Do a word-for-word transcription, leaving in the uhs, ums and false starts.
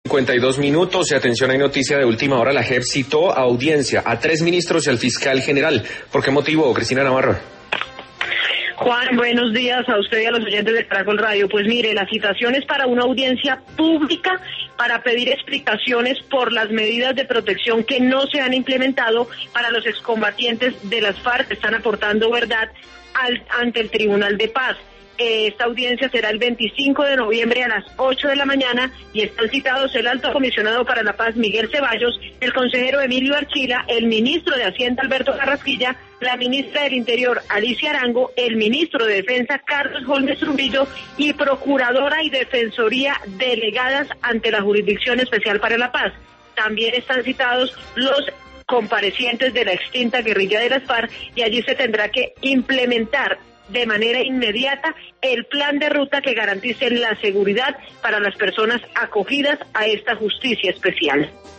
cincuenta y dos minutos y atención, hay noticia de última hora. La J E P citó a audiencia a tres ministros y al fiscal general. ¿Por qué motivo, Cristina Navarro? Juan, buenos días a usted y a los oyentes de Caracol Radio. Pues mire, la citación es para una audiencia pública para pedir explicaciones por las medidas de protección que no se han implementado para los excombatientes de las FARC que están aportando verdad al, ante el Tribunal de Paz. Esta audiencia será el veinticinco de noviembre a las ocho de la mañana y están citados el Alto Comisionado para la Paz, Miguel Ceballos, el consejero Emilio Archila, el ministro de Hacienda, Alberto Carrasquilla, la ministra del Interior, Alicia Arango, el ministro de Defensa, Carlos Holmes Trujillo, y procuradora y defensoría delegadas ante la Jurisdicción Especial para la Paz. También están citados los comparecientes de la extinta guerrilla de las FARC y allí se tendrá que implementar de manera inmediata el plan de ruta que garantice la seguridad para las personas acogidas a esta justicia especial.